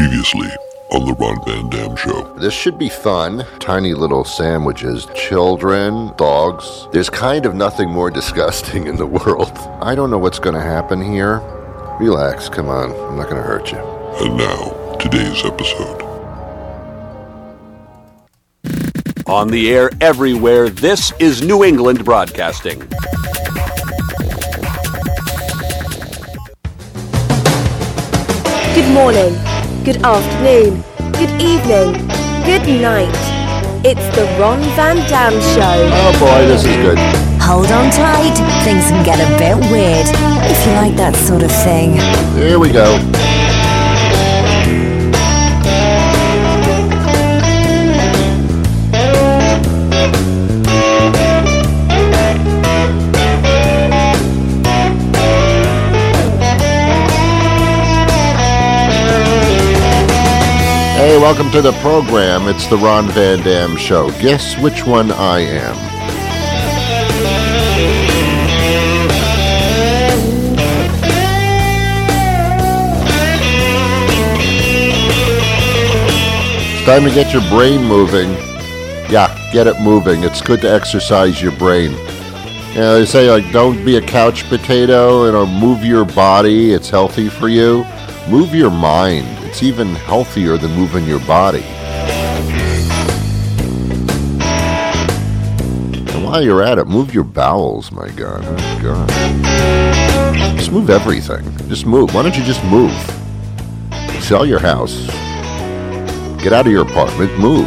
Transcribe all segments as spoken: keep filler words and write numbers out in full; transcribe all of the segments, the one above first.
Previously on the Ron Van Dam Show. This should be fun. Tiny little sandwiches, children, dogs. There's kind of nothing more disgusting in the world. I don't know what's going to happen here. Relax, come on. I'm not going to hurt you. And now, today's episode. On the air everywhere, this is New England Broadcasting. Good morning, good afternoon, good evening, good night. It's the Ron Van Dam Show. Oh boy, this is good. Hold on tight, things can get a bit weird, if you like that sort of thing. Here we go. Hey, welcome to the program. It's the Ron Van Dam Show. Guess which one I am. It's time to get your brain moving. Yeah, get it moving. It's good to exercise your brain. You know, they say, like, don't be a couch potato, you know, move your body. It's healthy for you. Move your mind. It's even healthier than moving your body. And while you're at it, move your bowels, my God. Oh, God. Just move everything. Just move. Why don't you just move? Sell your house. Get out of your apartment. Move.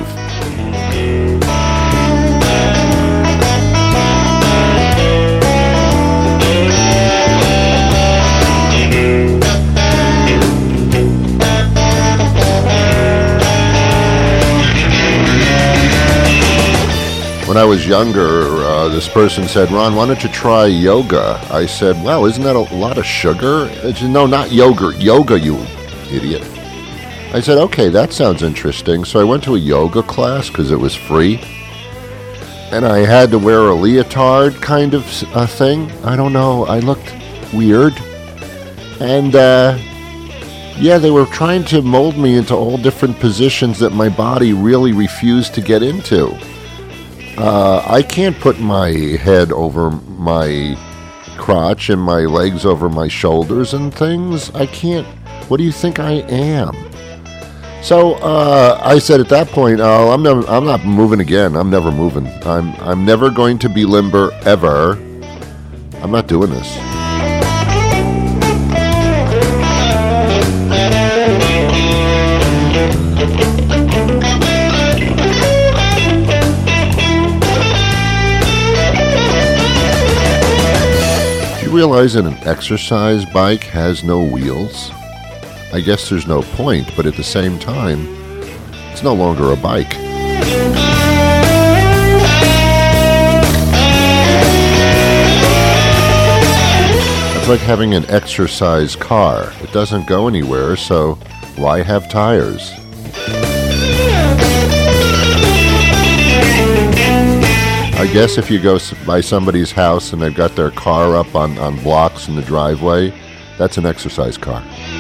When I was younger, uh, this person said, Ron, why don't you try yoga? I said, wow, isn't that a lot of sugar? Said, no, not yogurt. Yoga, you idiot. I said, okay, that sounds interesting. So I went to a yoga class because it was free. And I had to wear a leotard kind of uh, thing. I don't know. I looked weird. And, uh, yeah, they were trying to mold me into all different positions that my body really refused to get into. Uh, I can't put my head over my crotch and my legs over my shoulders and things. I can't. What do you think I am? So uh, I said at that point, oh, I'm never, I'm not moving again. I'm never moving. I'm I'm never going to be limber ever. I'm not doing this. Realize that an exercise bike has no wheels? I guess there's no point, but at the same time, it's no longer a bike. It's like having an exercise car. It doesn't go anywhere, so why have tires? I guess if you go by somebody's house and they've got their car up on, on blocks in the driveway, that's an exercise car.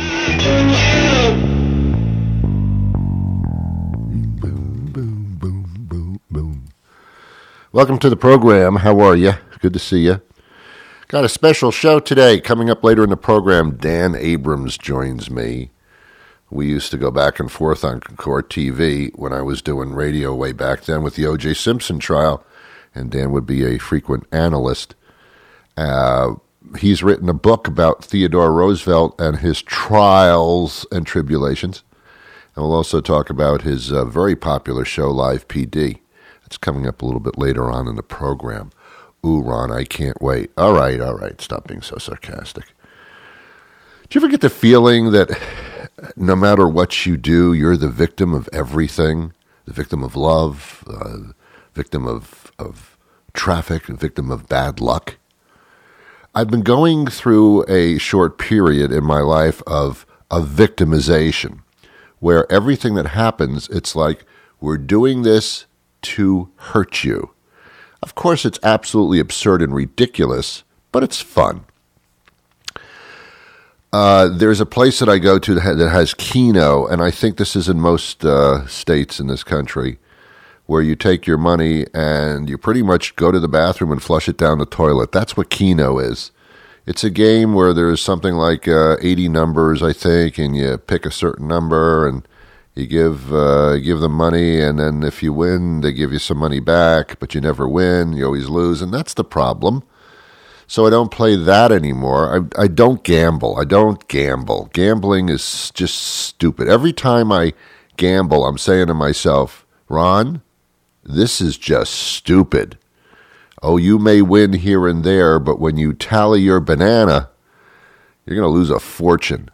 Boom, boom, boom, boom, boom. Welcome to the program. How are you? Good to see you. Got a special show today. Coming up later in the program, Dan Abrams joins me. We used to go back and forth on Court T V when I was doing radio way back then with the O J Simpson trial. And Dan would be a frequent analyst. Uh, he's written a book about Theodore Roosevelt and his trials and tribulations. And we'll also talk about his uh, very popular show, Live P D. It's coming up a little bit later on in the program. Ooh, Ron, I can't wait. All right, all right, stop being so sarcastic. Do you ever get the feeling that no matter what you do, you're the victim of everything? The victim of love, uh, victim of of traffic, a victim of bad luck. I've been going through a short period in my life of, of victimization, where everything that happens, it's like, we're doing this to hurt you. Of course, it's absolutely absurd and ridiculous, but it's fun. Uh, there's a place that I go to that, ha- that has Keno, and I think this is in most uh, states in this country, where you take your money and you pretty much go to the bathroom and flush it down the toilet. That's what Keno is. It's a game where there's something like uh, eighty numbers, I think, and you pick a certain number and you give uh, give them money, and then if you win, they give you some money back, but you never win. You always lose, and that's the problem. So I don't play that anymore. I, I don't gamble. I don't gamble. Gambling is just stupid. Every time I gamble, I'm saying to myself, Ron, this is just stupid. Oh, you may win here and there, but when you tally your banana, you're going to lose a fortune.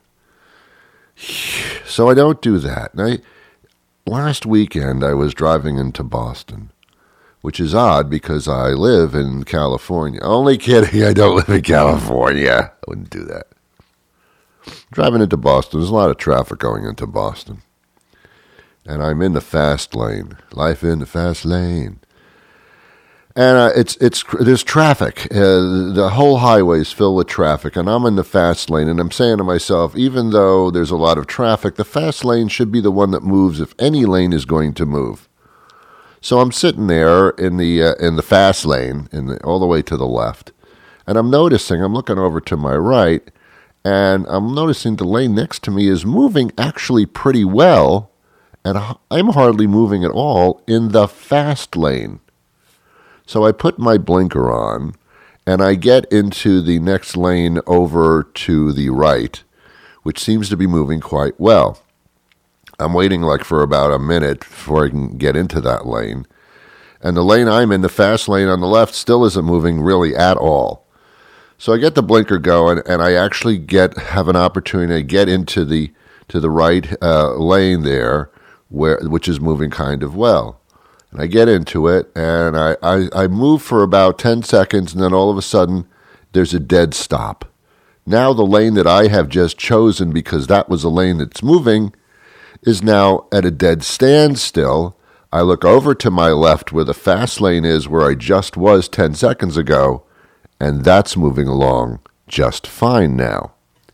So I don't do that. And I, last weekend, I was driving into Boston, which is odd because I live in California. Only kidding, I don't live in California. I wouldn't do that. Driving into Boston, there's a lot of traffic going into Boston. And I'm in the fast lane. Life in the fast lane. And uh, it's it's there's traffic. Uh, the whole highway is filled with traffic, and I'm in the fast lane. And I'm saying to myself, even though there's a lot of traffic, the fast lane should be the one that moves if any lane is going to move. So I'm sitting there in the uh, in the fast lane, in the, all the way to the left, and I'm noticing. I'm looking over to my right, and I'm noticing the lane next to me is moving actually pretty well, and I'm hardly moving at all in the fast lane. So I put my blinker on, and I get into the next lane over to the right, which seems to be moving quite well. I'm waiting like for about a minute before I can get into that lane. And the lane I'm in, the fast lane on the left, still isn't moving really at all. So I get the blinker going, and I actually get have an opportunity to get into the to the right uh, lane there, where which is moving kind of well. And I get into it, and I, I, I move for about ten seconds, and then all of a sudden, there's a dead stop. Now the lane that I have just chosen, because that was a lane that's moving, is now at a dead standstill. I look over to my left where the fast lane is, where I just was ten seconds ago, and that's moving along just fine now.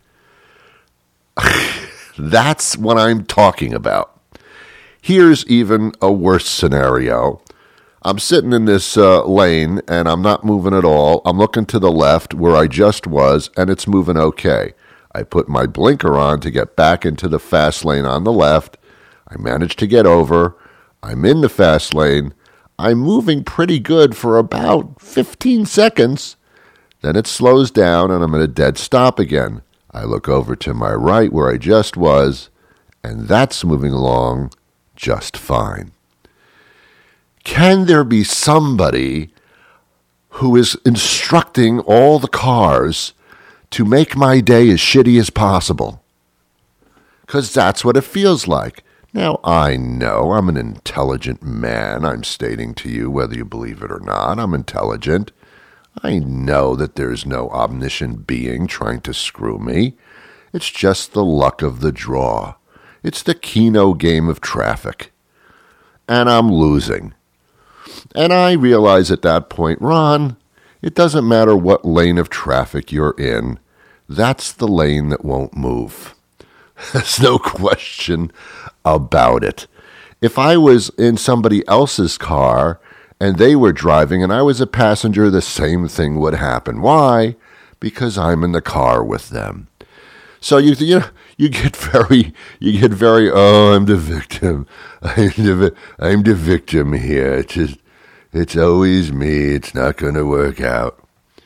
That's what I'm talking about. Here's even a worse scenario. I'm sitting in this uh, lane, and I'm not moving at all. I'm looking to the left where I just was, and it's moving okay. I put my blinker on to get back into the fast lane on the left. I managed to get over. I'm in the fast lane. I'm moving pretty good for about fifteen seconds. Then it slows down, and I'm at a dead stop again. I look over to my right where I just was, and that's moving along just fine. Can there be somebody who is instructing all the cars to make my day as shitty as possible? Because that's what it feels like. Now, I know I'm an intelligent man. I'm stating to you, whether you believe it or not, I'm intelligent. I know that there's no omniscient being trying to screw me. It's just the luck of the draw. It's the Keno game of traffic. And I'm losing. And I realize at that point, Ron, it doesn't matter what lane of traffic you're in. That's the lane that won't move. There's no question about it. If I was in somebody else's car and they were driving and I was a passenger, the same thing would happen. Why? Because I'm in the car with them. So you you know you get very you get very oh I'm the victim I'm the I'm the victim here. It's just it's always me. It's not going to work out.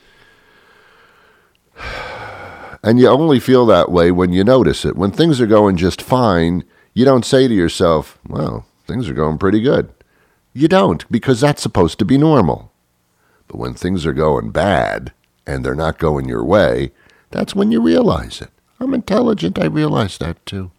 And you only feel that way when you notice it. When things are going just fine, you don't say to yourself, well, things are going pretty good. You don't, because that's supposed to be normal. But when things are going bad and they're not going your way, that's when you realize it. I'm intelligent. I realize that too.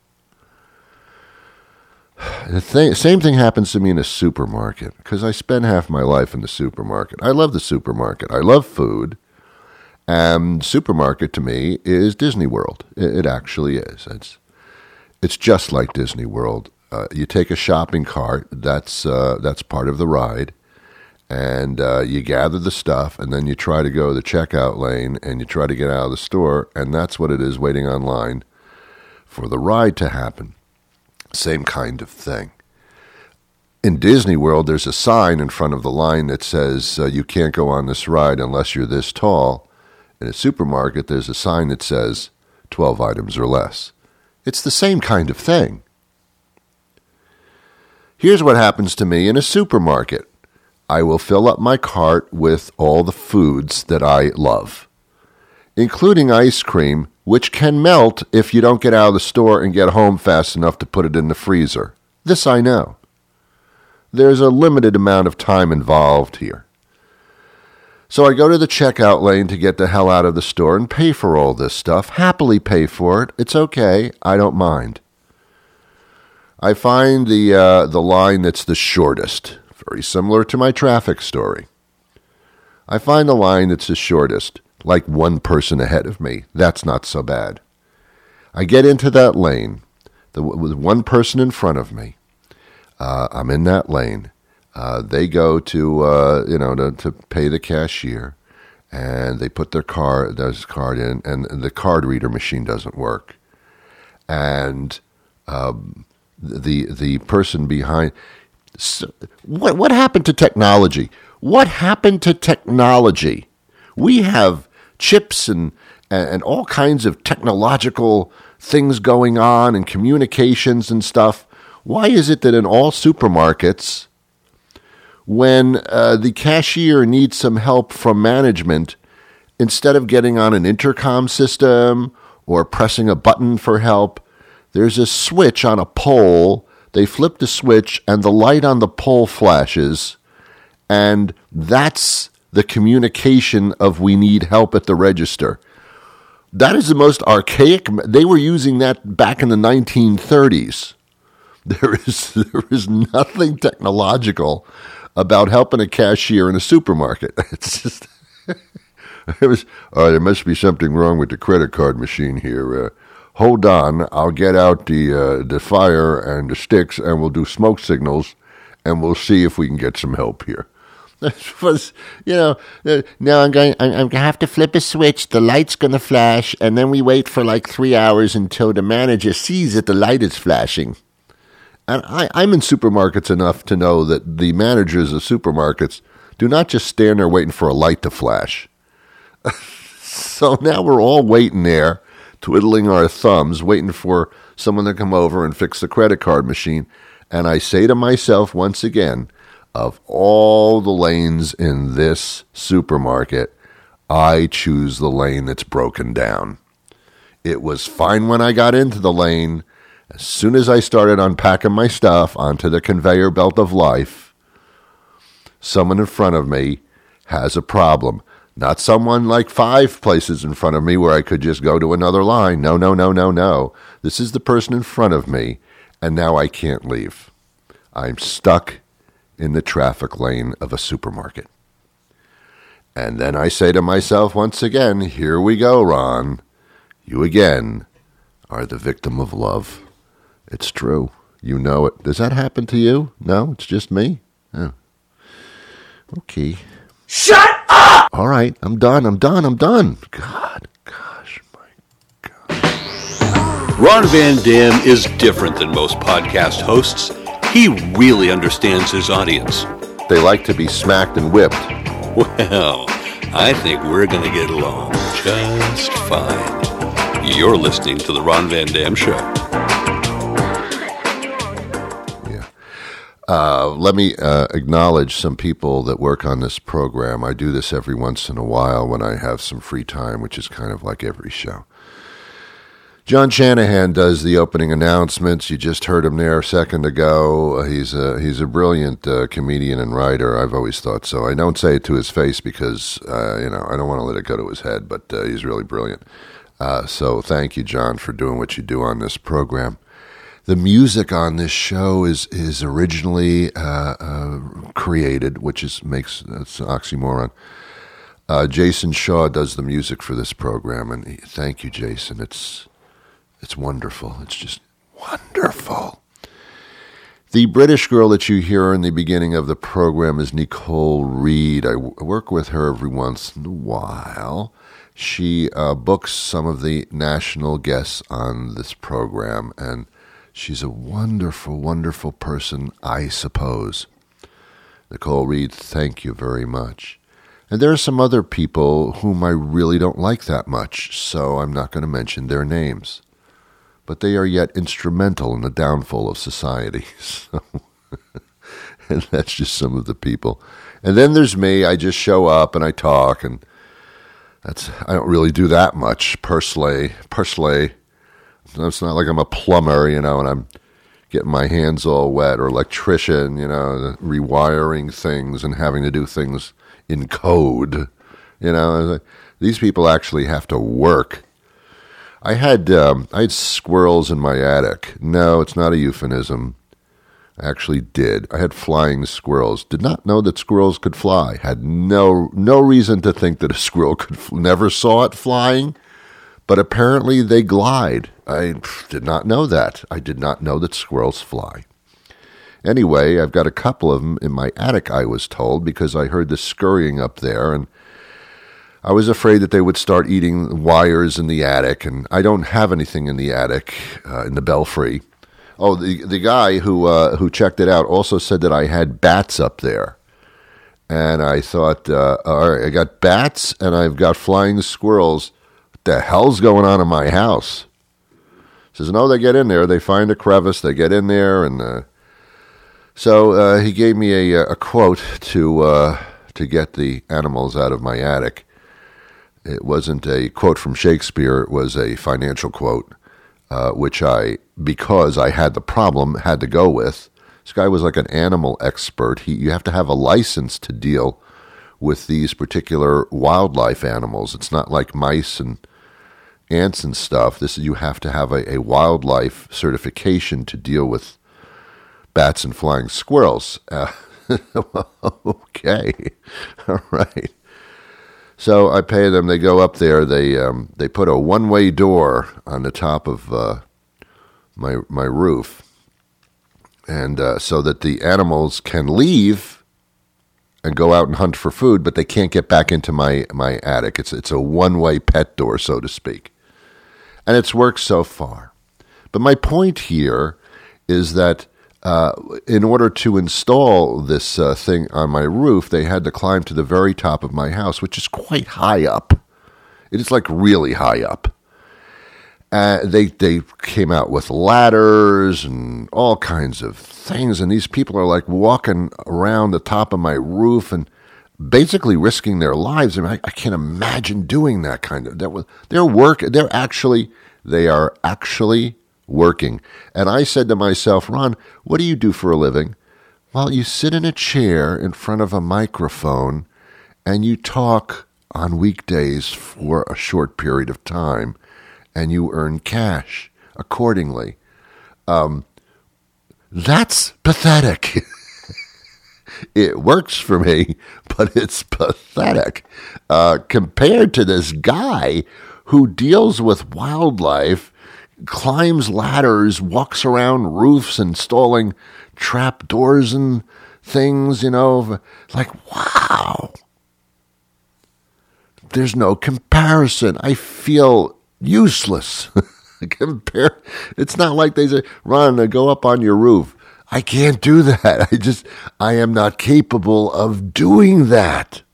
The th- same thing happens to me in a supermarket, because I spend half my life in the supermarket. I love the supermarket. I love food. And supermarket to me is Disney World. It, it actually is. It's it's just like Disney World. Uh, you take a shopping cart. That's uh, that's part of the ride, and uh, you gather the stuff, and then you try to go to the checkout lane, and you try to get out of the store, and that's what it is, waiting online for the ride to happen. Same kind of thing. In Disney World, there's a sign in front of the line that says uh, you can't go on this ride unless you're this tall. In a supermarket, there's a sign that says twelve items or less. It's the same kind of thing. Here's what happens to me in a supermarket. I will fill up my cart with all the foods that I love, including ice cream, which can melt if you don't get out of the store and get home fast enough to put it in the freezer. This I know. There's a limited amount of time involved here. So I go to the checkout lane to get the hell out of the store and pay for all this stuff. Happily pay for it. It's okay. I don't mind. I find the uh, the line that's the shortest. Very similar to my traffic story. I find the line that's the shortest, like one person ahead of me. That's not so bad. I get into that lane, the, with one person in front of me. Uh, I'm in that lane. Uh, they go to, uh, you know, to, to pay the cashier, and they put their card, their card in, and the card reader machine doesn't work. And um, the the person behind... So what what happened to technology? What happened to technology? We have chips and, and all kinds of technological things going on and communications and stuff. Why is it that in all supermarkets, when uh, the cashier needs some help from management, instead of getting on an intercom system or pressing a button for help, there's a switch on a pole. They flip the switch, and the light on the pole flashes, and that's the communication of we need help at the register. That is the most archaic. They were using that back in the nineteen thirties. There is there is nothing technological about helping a cashier in a supermarket. It's just it was. Oh, there must be something wrong with the credit card machine here. Uh, Hold on, I'll get out the uh, the fire and the sticks, and we'll do smoke signals, and we'll see if we can get some help here. That was, you know, uh, now I'm going. I'm, I'm going to have to flip a switch. The light's going to flash, and then we wait for like three hours until the manager sees that the light is flashing. And I, I'm in supermarkets enough to know that the managers of supermarkets do not just stand there waiting for a light to flash. So now we're all waiting there, twiddling our thumbs, waiting for someone to come over and fix the credit card machine. And I say to myself once again, of all the lanes in this supermarket, I choose the lane that's broken down. It was fine when I got into the lane. As soon as I started unpacking my stuff onto the conveyor belt of life, someone in front of me has a problem. Not someone like five places in front of me where I could just go to another line. No, no, no, no, no. This is the person in front of me, and now I can't leave. I'm stuck in the traffic lane of a supermarket. And then I say to myself once again, here we go, Ron. You again are the victim of love. It's true. You know it. Does that happen to you? No, it's just me? Oh. Okay. Shut up! All right, I'm done, I'm done, I'm done. God, gosh, my God. Ron Van Dam is different than most podcast hosts. He really understands his audience. They like to be smacked and whipped. Well, I think we're going to get along just fine. You're listening to The Ron Van Dam Show. Uh, let me uh, acknowledge some people that work on this program. I do this every once in a while when I have some free time, which is kind of like every show. John Shanahan does the opening announcements. You just heard him there a second ago. He's a, he's a brilliant uh, comedian and writer. I've always thought so. I don't say it to his face because, uh, you know, I don't want to let it go to his head, but uh, he's really brilliant. Uh, so thank you, John, for doing what you do on this program. The music on this show is is originally uh, uh, created, which is makes it's an oxymoron. Uh, Jason Shaw does the music for this program, and he, thank you, Jason. It's it's wonderful. It's just wonderful. The British girl that you hear in the beginning of the program is Nicole Reed. I w- work with her every once in a while. She uh, books some of the national guests on this program, and she's a wonderful, wonderful person, I suppose. Nicole Reed, thank you very much. And there are some other people whom I really don't like that much, so I'm not going to mention their names. But they are yet instrumental in the downfall of society. So, and that's just some of the people. And then there's me. I just show up and I talk, and that's I don't really do that much. Personally, personally, it's not like I'm a plumber, you know, and I'm getting my hands all wet, or electrician, you know, rewiring things and having to do things in code. You know, these people actually have to work. I had um, I had squirrels in my attic. No, it's not a euphemism. I actually did. I had flying squirrels. Did not know that squirrels could fly. Had no no reason to think that a squirrel could. Fl- Never saw it flying, but apparently they glide. I did not know that. I did not know that squirrels fly. Anyway, I've got a couple of them in my attic, I was told, because I heard the scurrying up there, and I was afraid that they would start eating wires in the attic, and I don't have anything in the attic, uh, in the belfry. Oh, the the guy who uh, who checked it out also said that I had bats up there. And I thought, uh, all right, I got bats and I've got flying squirrels. What the hell's going on in my house? He says, no, they get in there. They find a crevice. They get in there. And uh, so uh, he gave me a, a quote to uh, to get the animals out of my attic. It wasn't a quote from Shakespeare. It was a financial quote, uh, which I, because I had the problem, had to go with. This guy was like an animal expert. He, you have to have a license to deal with these particular wildlife animals. It's not like mice and ants and stuff. This you have to have a, a wildlife certification to deal with bats and flying squirrels. Uh, okay, all right. So I pay them. They go up there. They um, they put a one-way door on the top of uh, my my roof, and uh, so that the animals can leave and go out and hunt for food, but they can't get back into my, my attic. It's it's a one-way pet door, so to speak, and it's worked so far. But my point here is that Uh, in order to install this uh, thing on my roof, they had to climb to the very top of my house, which is quite high up. It is like really high up. Uh, they they came out with ladders and all kinds of things, and these people are like walking around the top of my roof and basically risking their lives. I mean, I, I can't imagine doing that kind of. That was their work. They're actually they are actually. working. And I said to myself, Ron, what do you do for a living? Well, you sit in a chair in front of a microphone and you talk on weekdays for a short period of time and you earn cash accordingly. Um, that's pathetic. It works for me, but it's pathetic uh, compared to this guy who deals with wildlife, climbs ladders, walks around roofs, installing trap doors and things, you know, like, wow. There's no comparison. I feel useless. Compare. It's not like they say, Ron, go up on your roof. I can't do that. I just, I am not capable of doing that.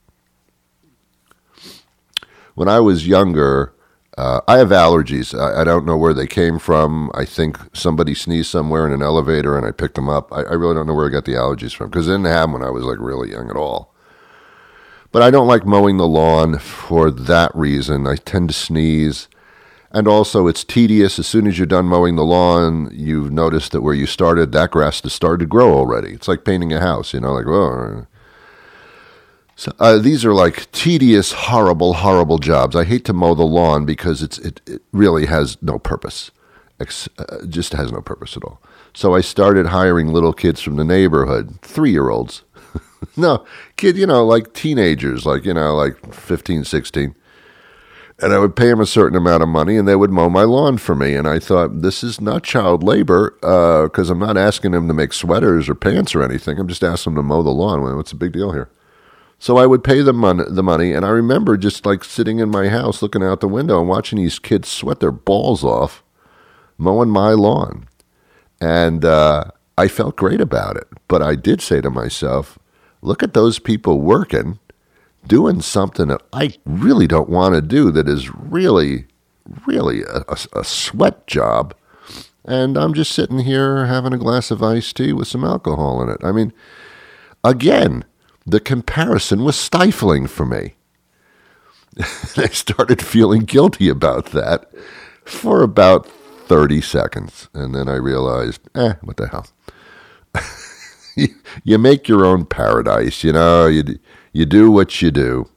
When I was younger, Uh, I have allergies. I, I don't know where they came from. I think somebody sneezed somewhere in an elevator and I picked them up. I, I really don't know where I got the allergies from because I didn't have them when I was like really young at all. But I don't like mowing the lawn for that reason. I tend to sneeze. And also it's tedious. As soon as you're done mowing the lawn, you've noticed that where you started, that grass has started to grow already. It's like painting a house, you know, like, oh. So, uh, these are like tedious, horrible, horrible jobs. I hate to mow the lawn because it's it, it really has no purpose. Ex- uh, just has no purpose at all. So I started hiring little kids from the neighborhood, three-year-olds. No, kid, you know, like teenagers, like, you know, like fifteen, sixteen. And I would pay them a certain amount of money, and they would mow my lawn for me. And I thought, this is not child labor, because uh, I'm not asking them to make sweaters or pants or anything. I'm just asking them to mow the lawn. Well, what's the big deal here? So I would pay them mon- the money, and I remember just like sitting in my house looking out the window and watching these kids sweat their balls off mowing my lawn. And uh, I felt great about it. But I did say to myself, look at those people working, doing something that I really don't want to do, that is really, really a, a, a sweat job. And I'm just sitting here having a glass of iced tea with some alcohol in it. I mean, again, the comparison was stifling for me. I started feeling guilty about that for about thirty seconds. And then I realized, eh, what the hell? you, you make your own paradise, you know, you, you do what you do.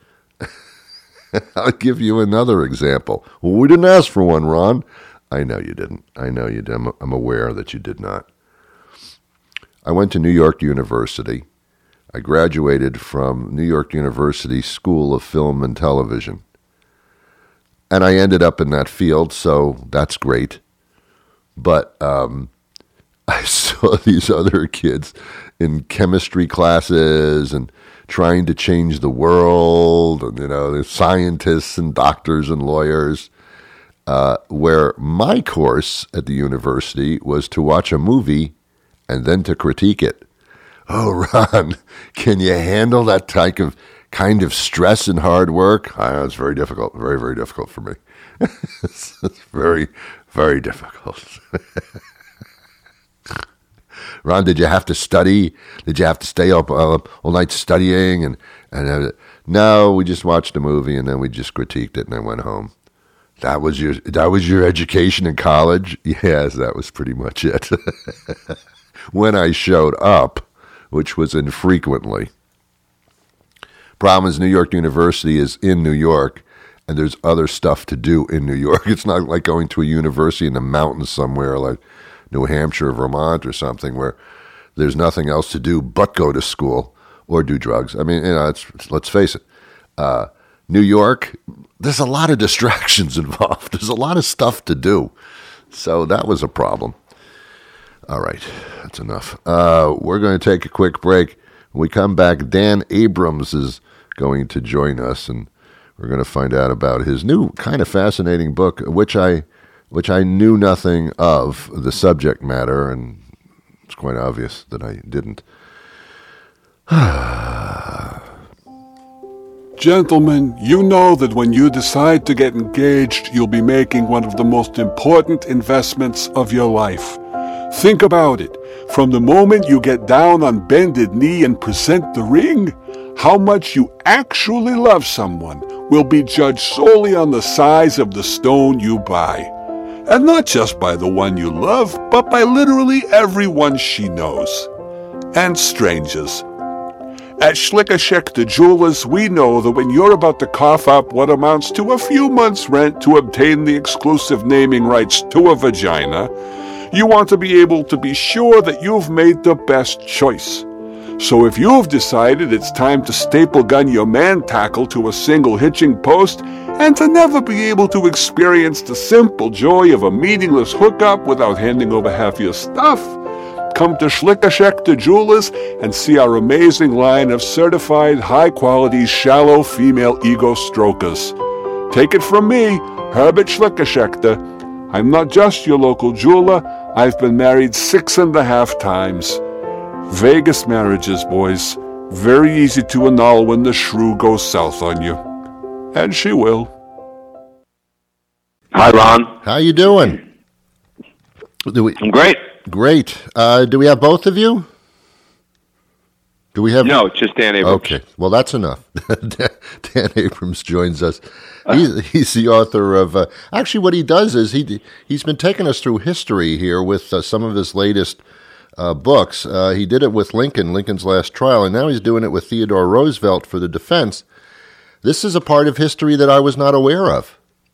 I'll give you another example. Well, we didn't ask for one, Ron. I know you didn't. I know you did. I'm, I'm aware that you did not. I went to New York University. I graduated from New York University School of Film and Television. And I ended up in that field, so that's great. But um, I saw these other kids in chemistry classes and trying to change the world, and, you know, there's scientists and doctors and lawyers, uh, where my course at the university was to watch a movie and then to critique it. Oh, Ron, can you handle that type of kind of stress and hard work? I know it's very difficult, very, very difficult for me. it's, it's very, very difficult. Ron, did you have to study? Did you have to stay up uh, all night studying? And, and uh, no, we just watched a movie and then we just critiqued it and I went home. That was your that was your education in college? Yes, that was pretty much it. When I showed up, which was infrequently. Problem is, New York University is in New York, and there's other stuff to do in New York. It's not like going to a university in the mountains somewhere like New Hampshire or Vermont or something where there's nothing else to do but go to school or do drugs. I mean, you know, it's, let's face it. Uh, New York, there's a lot of distractions involved. There's a lot of stuff to do. So that was a problem. All right, that's enough. Uh, we're going to take a quick break. When we come back, Dan Abrams is going to join us, and we're going to find out about his new kind of fascinating book, which I which I knew nothing of, the subject matter, and it's quite obvious that I didn't. Gentlemen, you know that when you decide to get engaged, you'll be making one of the most important investments of your life. Think about it. From the moment you get down on bended knee and present the ring, how much you actually love someone will be judged solely on the size of the stone you buy. And not just by the one you love, but by literally everyone she knows. And strangers. At Schlickerschechter Jewelers, we know that when you're about to cough up what amounts to a few months' rent to obtain the exclusive naming rights to a vagina, you want to be able to be sure that you've made the best choice. So if you've decided it's time to staple gun your man tackle to a single hitching post and to never be able to experience the simple joy of a meaningless hookup without handing over half your stuff, come to Schlickerschechter Jewelers and see our amazing line of certified high-quality shallow female ego strokers. Take it from me, Herbert Schlickerschechter. I'm not just your local jeweler. I've been married six and a half times. Vegas marriages, boys. Very easy to annul when the shrew goes south on you. And she will. Hi, Ron. How you doing? Do we, I'm great. Great. Uh, do we have both of you? Do we have? No, just Dan Abrams. Okay, well, that's enough. Dan Abrams joins us. He's, he's the author of. Uh, actually, what he does is he he's been taking us through history here with uh, some of his latest uh, books. Uh, he did it with Lincoln, Lincoln's Last Trial, and now he's doing it with Theodore Roosevelt for the defense. This is a part of history that I was not aware of.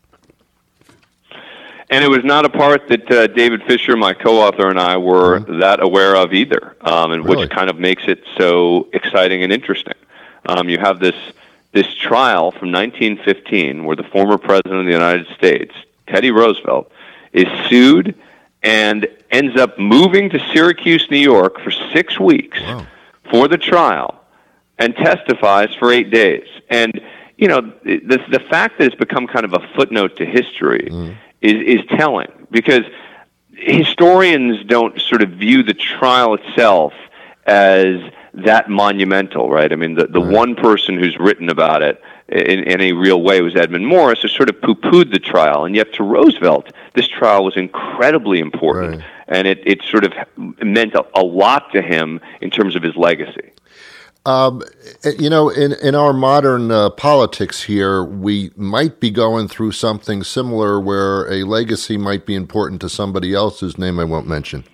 And it was not a part that uh, David Fisher, my co-author, and I were mm-hmm. that aware of either, um, and really? Which kind of makes it so exciting and interesting. Um, you have this this trial from nineteen fifteen where the former president of the United States, Teddy Roosevelt, is sued and ends up moving to Syracuse, New York for six weeks Wow. for the trial and testifies for eight days. And, you know, the, the fact that it's become kind of a footnote to history mm. is, is telling, because historians don't sort of view the trial itself as that monumental, right? I mean, the, the right. one person who's written about it in, in a real way was Edmund Morris, who sort of poo-pooed the trial. And yet to Roosevelt, this trial was incredibly important. Right. And it, it sort of meant a, a lot to him in terms of his legacy. Um, you know, in, in our modern uh, politics here, we might be going through something similar where a legacy might be important to somebody else whose name I won't mention.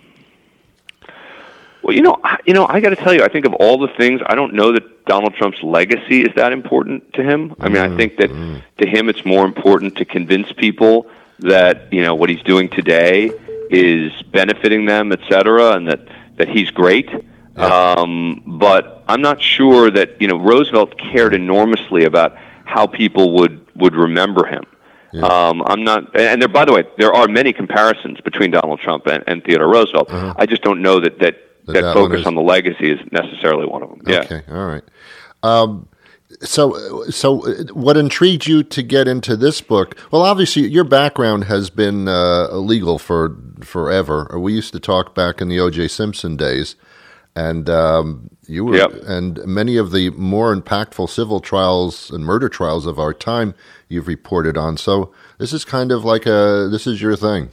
Well, you know, I, you know, I got to tell you, I think of all the things, I don't know that Donald Trump's legacy is that important to him. I mean, mm, I think that mm. to him it's more important to convince people that, you know, what he's doing today is benefiting them, et cetera, and that, that he's great. Yeah. Um, but I'm not sure that, you know, Roosevelt cared enormously about how people would, would remember him. Yeah. Um, I'm not, and there, by the way, there are many comparisons between Donald Trump and, and Theodore Roosevelt. Uh-huh. I just don't know that, that, that, that, that focus is... on the legacy is necessarily one of them. Yeah. Okay. All right. Um, so, so what intrigued you to get into this book? Well, obviously your background has been, uh, legal for forever. We used to talk back in the O J Simpson days. And um, you were, yep. and many of the more impactful civil trials and murder trials of our time you've reported on. So this is kind of like a, this is your thing.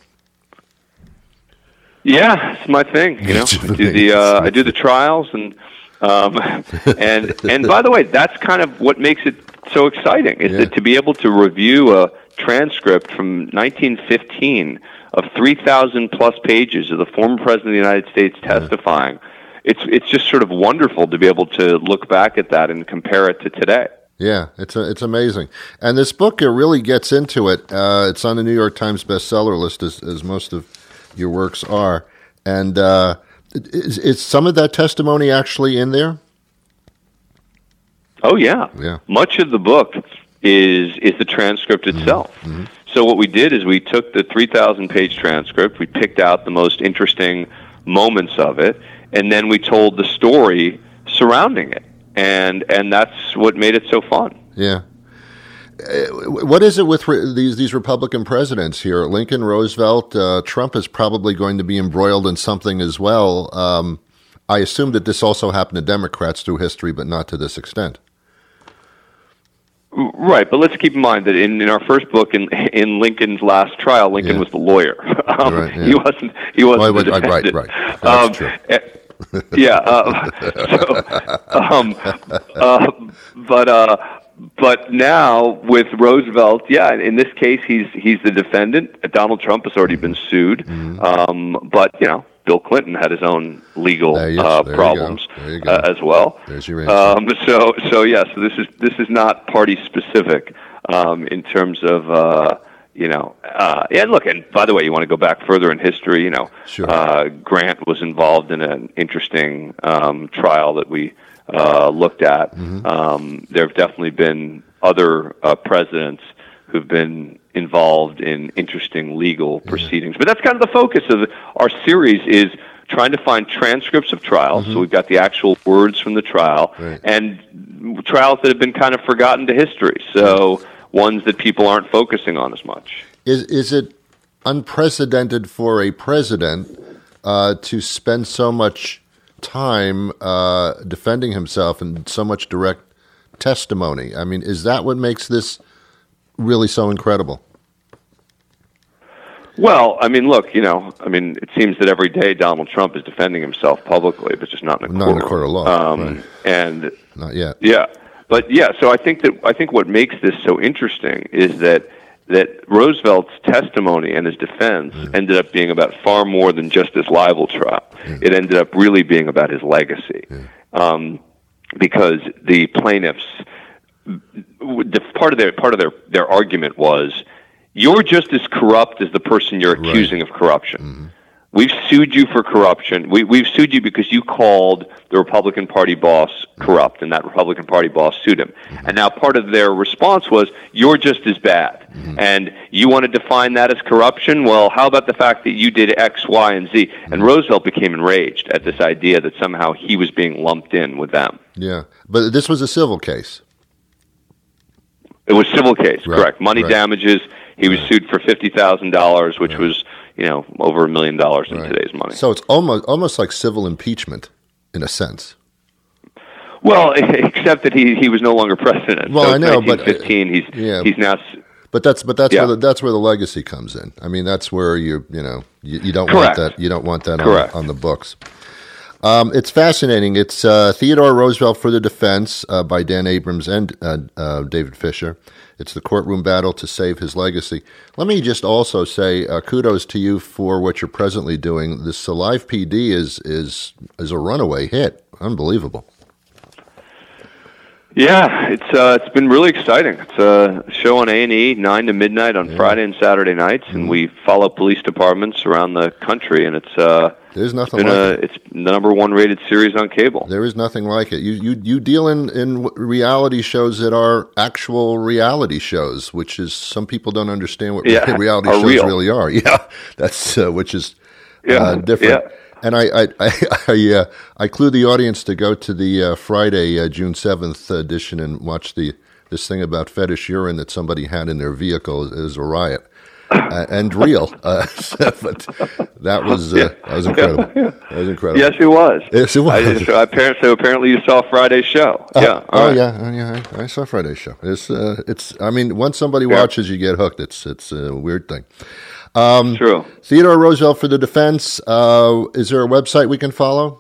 Yeah, it's my thing. You know, I do the uh, I do the trials, and um, and and by the way, that's kind of what makes it so exciting. Is yeah. that to be able to review a transcript from nineteen fifteen of three thousand plus pages of the former president of the United States testifying. Yeah. It's it's just sort of wonderful to be able to look back at that and compare it to today. Yeah, it's a, it's amazing. And this book, it really gets into it. Uh, it's on the New York Times bestseller list, as, as most of your works are. And uh, is, is some of that testimony actually in there? Oh, yeah. Yeah. Much of the book is is the transcript itself. Mm-hmm. So what we did is we took the three thousand page transcript, we picked out the most interesting moments of it, and then we told the story surrounding it, and and that's what made it so fun. Yeah. Uh, what is it with re- these these Republican presidents here? Lincoln, Roosevelt, uh, Trump is probably going to be embroiled in something as well. Um, I assume that this also happened to Democrats through history, but not to this extent. Right, but let's keep in mind that in, in our first book, in in Lincoln's last trial, Lincoln yeah. was the lawyer. um, right, yeah. He wasn't. He wasn't well, the defendant. Right, right. That's um, true. yeah. Uh, so, um, uh, but uh, but now with Roosevelt, yeah. In this case, he's he's the defendant. Donald Trump has already been sued. Mm-hmm. Um, but you know, Bill Clinton had his own legal uh, problems uh, as well. There's your answer. Um, so, so yeah. So this is this is not party specific um, in terms of uh, you know. Uh, yeah. Look, and by the way, you want to go back further in history. You know, sure. uh, Grant was involved in an interesting um, trial that we uh, looked at. Mm-hmm. Um, there have definitely been other uh, presidents who've been involved in interesting legal yeah. proceedings. But that's kind of the focus of our series, is trying to find transcripts of trials. Mm-hmm. So we've got the actual words from the trial, right. and trials that have been kind of forgotten to history. So ones that people aren't focusing on as much. Is is it unprecedented for a president uh, to spend so much time uh, defending himself and so much direct testimony? I mean, is that what makes this really so incredible? Well, I mean, look, you know, I mean, it seems that every day Donald Trump is defending himself publicly, but just not in a not court. in a court of law, um, right. And not yet. Yeah, but yeah. So I think that I think what makes this so interesting is that that Roosevelt's testimony and his defense yeah. ended up being about far more than just his libel trial. Yeah. It ended up really being about his legacy, yeah. um, because the plaintiffs. The part of their part of their, their argument was, you're just as corrupt as the person you're accusing right. of corruption. We've sued you for corruption. We, we've sued you because you called the Republican Party boss corrupt, and that Republican Party boss sued him. Mm-hmm. And now part of their response was, you're just as bad. Mm-hmm. And you want to define that as corruption? Well, how about the fact that you did X, Y, and Z? Mm-hmm. And Roosevelt became enraged at this idea that somehow he was being lumped in with them. Yeah, but this was a civil case. It was a civil case, right. correct. Money right. damages. He was right. sued for fifty thousand dollars, which right. was, you know, over a million dollars in right. today's money. So it's almost almost like civil impeachment, in a sense. Well, except that he he was no longer president. Well, so I know, but fifteen, he's yeah. he's now. But that's but that's yeah. where the, that's where the legacy comes in. I mean, that's where you you know you, you don't Correct. want that you don't want that Correct. on, on the books. Um, it's fascinating. It's uh, Theodore Roosevelt for the Defense uh, by Dan Abrams and uh, uh, David Fisher. It's the courtroom battle to save his legacy. Let me just also say uh, kudos to you for what you're presently doing. This uh, Live P D is is is a runaway hit. Unbelievable. Yeah, it's uh, it's been really exciting. It's a show on A and E, nine to midnight on yeah. Friday and Saturday nights, mm-hmm. and we follow police departments around the country, and it's uh, There's nothing it's, been like a, it. it's the number one rated series on cable. There is nothing like it. You you you deal in, in reality shows that are actual reality shows, which is some people don't understand what yeah, reality are shows real. really are. Yeah, that's uh, which is yeah. uh, different. Yeah. And I I I I, uh, I clue the audience to go to the uh, Friday, uh, June seventh edition and watch the this thing about fetish urine that somebody had in their vehicle is a riot uh, and real. Uh, but that was uh, that was incredible. That was incredible. Yes, it was. Yes, it was. I just, I, apparently, so apparently, you saw Friday's show. Uh, yeah. Oh right. yeah. Oh, yeah. I, I saw Friday's show. It's uh, it's. I mean, once somebody yeah. watches, you get hooked. It's it's a weird thing. Um, True. Theodore Roosevelt for the Defense. Uh, is there a website we can follow?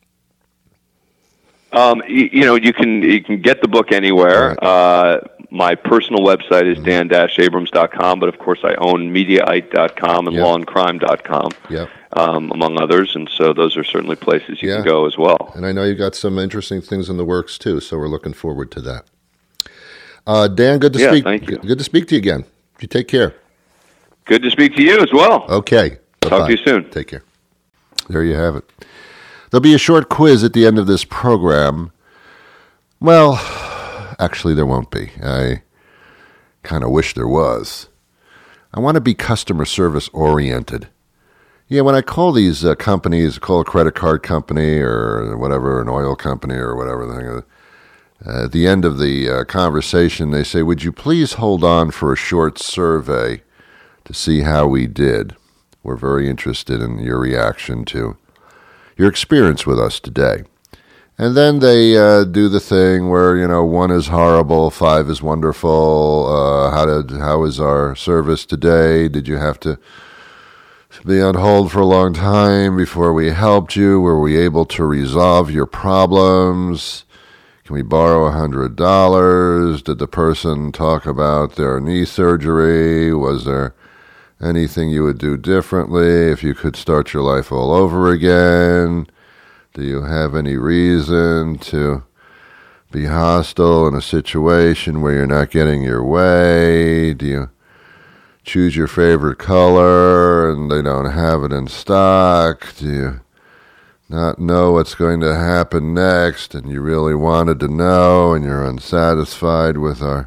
Um, you, you know, you can you can get the book anywhere. Right. Uh, my personal website is dan dash abrams dot com, but of course I own mediaite dot com and yep. law and crime dot com, yep. um, among others, and so those are certainly places you yeah. can go as well. And I know you've got some interesting things in the works too, so we're looking forward to that. Uh, Dan, good to yeah, speak. Thank you. Good to speak to you again. You take care. Good to speak to you as well. Okay. Talk Bye-bye. to you soon. Take care. There you have it. There'll be a short quiz at the end of this program. Well, actually, there won't be. I kind of wish there was. I want to be customer service oriented. Yeah, when I call these uh, companies, call a credit card company or whatever, an oil company or whatever the thing is, Uh, at the end of the uh, conversation, they say, would you please hold on for a short survey to see how we did? We're very interested in your reaction to your experience with us today. And then they uh, do the thing where, you know, one is horrible, five is wonderful. Uh, how did how is our service today? Did you have to be on hold for a long time before we helped you? Were we able to resolve your problems? Can we borrow one hundred dollars? Did the person talk about their knee surgery? Was there anything you would do differently if you could start your life all over again? Do you have any reason to be hostile in a situation where you're not getting your way? Do you choose your favorite color and they don't have it in stock? Do you not know what's going to happen next and you really wanted to know and you're unsatisfied with our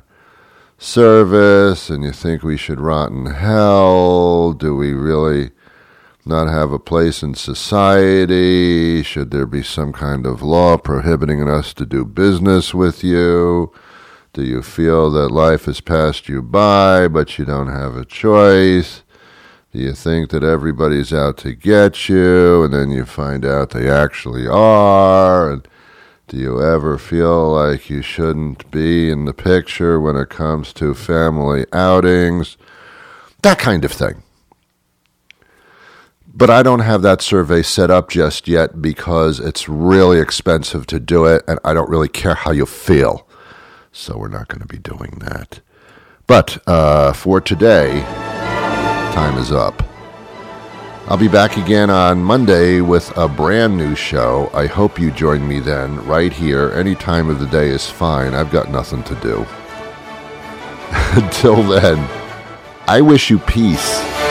service and you think we should rot in hell? Do we really not have a place in society? Should there be some kind of law prohibiting us to do business with you? Do you feel that life has passed you by but you don't have a choice? Do you think that everybody's out to get you, and then you find out they actually are? And do you ever feel like you shouldn't be in the picture when it comes to family outings? That kind of thing. But I don't have that survey set up just yet because it's really expensive to do it, and I don't really care how you feel. So we're not going to be doing that. But uh, for today, time is up. I'll be back again on Monday with a brand new show. I hope you join me then, right here. Any time of the day is fine. I've got nothing to do. Until then, I wish you peace.